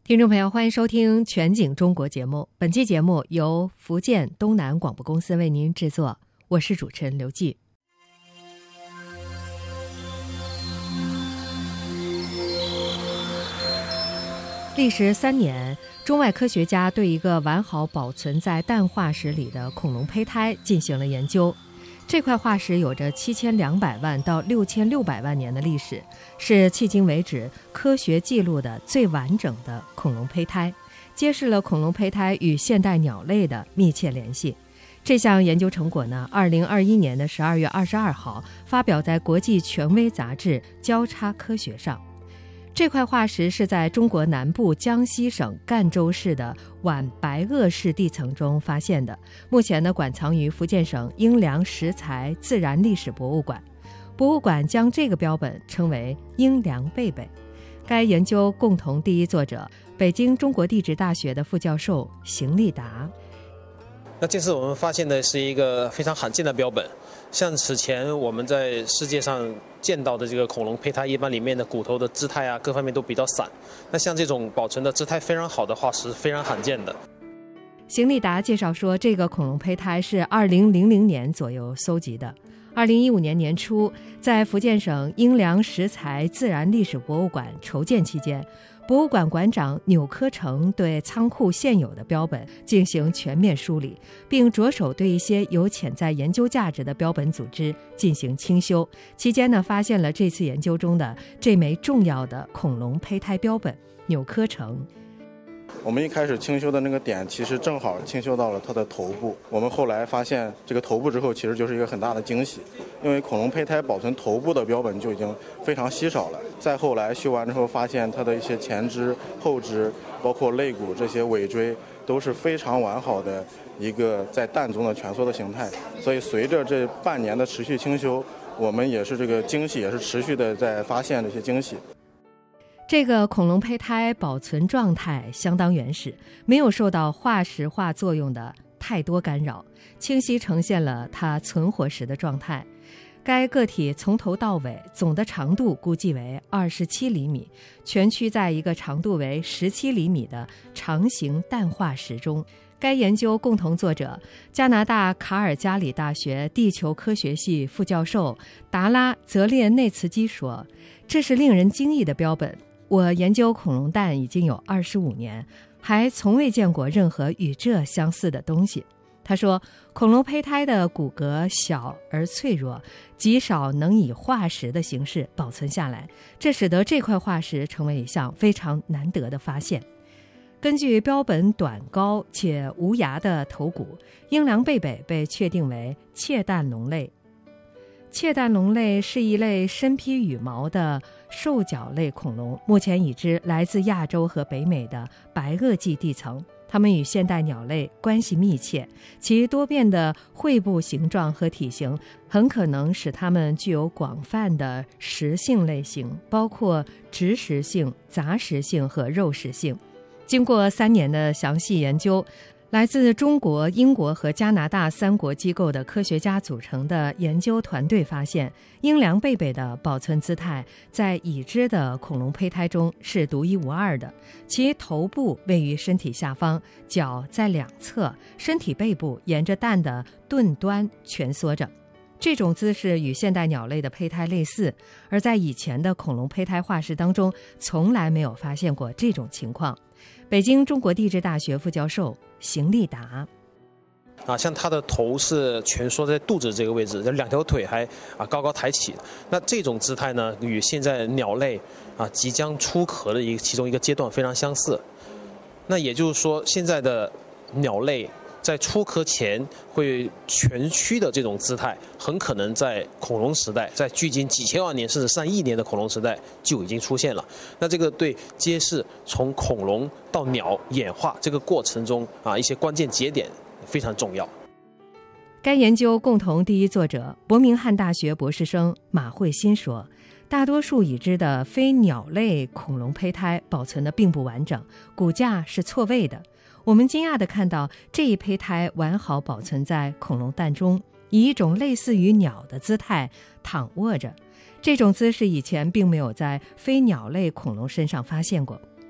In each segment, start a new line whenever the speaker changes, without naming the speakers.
听众朋友，欢迎收听全景中国节目。本期节目由福建东南广播公司为您制作，我是主持人刘季。历时3年，中外科学家对一个完好保存在氮化石里的恐龙胚胎进行了研究。这块化石有着7200万到6600万年的历史，是迄今为止科学记录的最完整的恐龙胚胎，揭示了恐龙胚胎与现代鸟类的密切联系。这项研究成果呢，2021年的12月22号发表在国际权威杂志《交叉科学》上。这块化石是在中国南部江西省赣州市的皖白垩式地层中发现的，目前呢馆藏于福建省英良石材自然历史博物馆。博物馆将这个标本称为英良贝贝。该研究共同第一作者，北京中国地质大学的副教授邢立达。
那这次我们发现的是一个非常罕见的标本，像此前我们在世界上见到的这个恐龙胚胎，一般里面的骨头的姿态啊，各方面都比较散。那像这种保存的姿态非常好的化石，非常罕见的。
邢立达介绍说，这个恐龙胚胎是2000年左右搜集的。2015年年初，在福建省英良石材自然历史博物馆筹建期间，博物馆馆长钮科成对仓库现有的标本进行全面梳理，并着手对一些有潜在研究价值的标本组织进行清修。期间呢，发现了这次研究中的这枚重要的恐龙胚胎标本。钮科成，
我们一开始清修的那个点，其实正好清修到了它的头部。我们后来发现这个头部之后，其实就是一个很大的惊喜，因为恐龙胚胎保存头部的标本就已经非常稀少了。再后来修完之后，发现它的一些前肢、后肢，包括肋骨这些尾椎，都是非常完好的一个在氮中的蜷缩的形态。所以随着这半年的持续清修，我们也是这个惊喜也是持续的在发现这些惊喜。
这个恐龙胚胎保存状态相当原始，没有受到化石化作用的太多干扰，清晰呈现了它存活时的状态。该个体从头到尾总的长度估计为27厘米，蜷曲在一个长度为17厘米的长形氮化石中。该研究共同作者，加拿大卡尔加里大学地球科学系副教授达拉·泽列内茨基说，这是令人惊异的标本。我研究恐龙蛋已经有25年，还从未见过任何与这相似的东西。他说，恐龙胚胎的骨骼小而脆弱，极少能以化石的形式保存下来，这使得这块化石成为一项非常难得的发现。根据标本短高且无牙的头骨，英良贝贝被确定为窃蛋龙类。窃蛋龙类是一类身披羽毛的兽脚类恐龙，目前已知来自亚洲和北美的白垩纪地层。它们与现代鸟类关系密切，其多变的喙部形状和体型很可能使它们具有广泛的食性类型，包括植食性、杂食性和肉食性。经过3年的详细研究，来自中国、英国和加拿大3国机构的科学家组成的研究团队发现，英良贝贝的保存姿态在已知的恐龙胚胎中是独一无二的。其头部位于身体下方，脚在两侧，身体背部沿着蛋的盾端蜷缩着。这种姿势与现代鸟类的胚胎类似，而在以前的恐龙胚胎化石当中，从来没有发现过这种情况。北京中国地质大学副教授邢立达，
像它的头是蜷缩在肚子这个位置，这2条腿还高高抬起。那这种姿态呢，与现在鸟类即将出壳的其中一个阶段非常相似。那也就是说，现在的鸟类在出壳前会蜷曲的这种姿态，很可能在恐龙时代，在距今几千万年甚至上亿年的恐龙时代就已经出现了。那这个对揭示从恐龙到鸟演化这个过程中一些关键节点非常重要。
该研究共同第一作者伯明翰大学博士生马慧欣说，大多数已知的非鸟类恐龙胚胎保存的并不完整，骨架是错位的。我们惊讶地看到这一胚胎完好保存在恐龙蛋中，以一种类似于鸟的姿态躺卧着。这种姿势以前并没有在非鸟类恐龙身上发现过。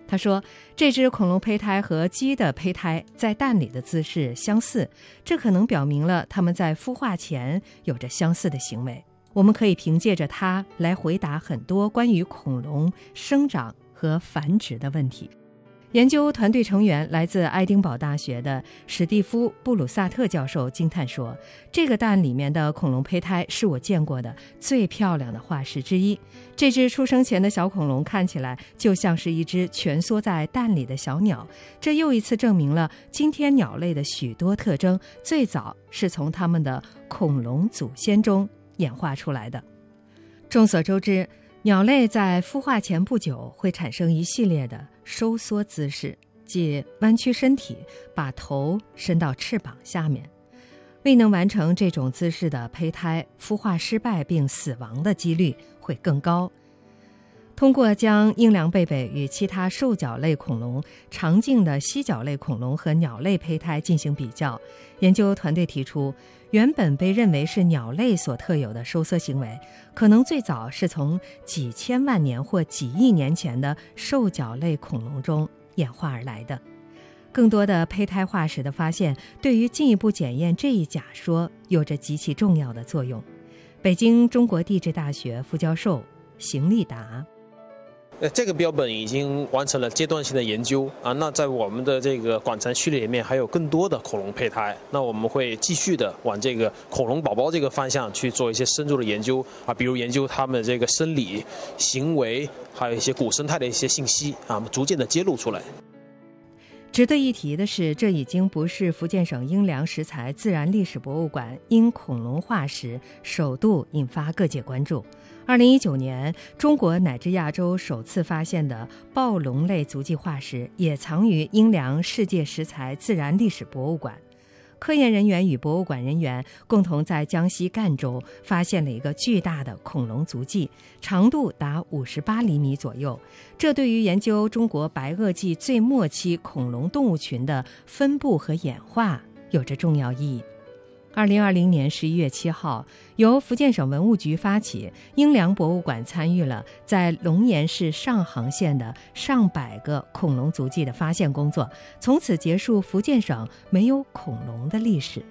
他说，这只恐龙胚胎和鸡的胚胎在蛋里的姿势相似，这可能表明了它们在孵化前有着相似的行为。我们可以凭借着它来回答很多关于恐龙生长和繁殖的问题。研究团队成员来自爱丁堡大学的史蒂夫·布鲁萨特教授惊叹说，这个蛋里面的恐龙胚胎是我见过的最漂亮的化石之一。这只出生前的小恐龙看起来就像是一只蜷缩在蛋里的小鸟，这又一次证明了今天鸟类的许多特征最早是从它们的恐龙祖先中演化出来的。众所周知，鸟类在孵化前不久会产生一系列的收缩姿势，即弯曲身体，把头伸到翅膀下面。未能完成这种姿势的胚胎，孵化失败并死亡的几率会更高。通过将英良贝贝与其他兽脚类恐龙、常见的蜥脚类恐龙和鸟类胚胎进行比较，研究团队提出，原本被认为是鸟类所特有的收缩行为，可能最早是从几千万年或几亿年前的兽脚类恐龙中演化而来的。更多的胚胎化石的发现，对于进一步检验这一假说有着极其重要的作用。北京中国地质大学副教授邢立达，
这个标本已经完成了阶段性的研究啊，那在我们的这个馆藏序列里面还有更多的恐龙胚胎，那我们会继续的往这个恐龙宝宝这个方向去做一些深入的研究啊，比如研究它们这个生理、行为，还有一些古生态的一些信息啊，逐渐的揭露出来。
值得一提的是，这已经不是福建省英良石材自然历史博物馆因恐龙化石首度引发各界关注。2019年，中国乃至亚洲首次发现的暴龙类足迹化石也藏于英良世界石材自然历史博物馆。科研人员与博物馆人员共同在江西赣州发现了一个巨大的恐龙足迹，长度达58厘米左右。这对于研究中国白垩纪最末期恐龙动物群的分布和演化有着重要意义。2020年11月7号，由福建省文物局发起，英良博物馆参与了在龙岩市上杭县的上百个恐龙足迹的发现工作，从此结束福建省没有恐龙的历史。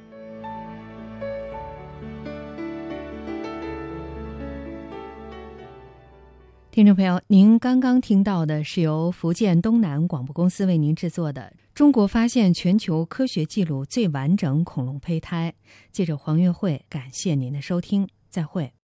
听众朋友，您刚刚听到的是由福建东南广播公司为您制作的《中国发现全球科学纪录最完整恐龙胚胎》。记者黄月慧，感谢您的收听，再会。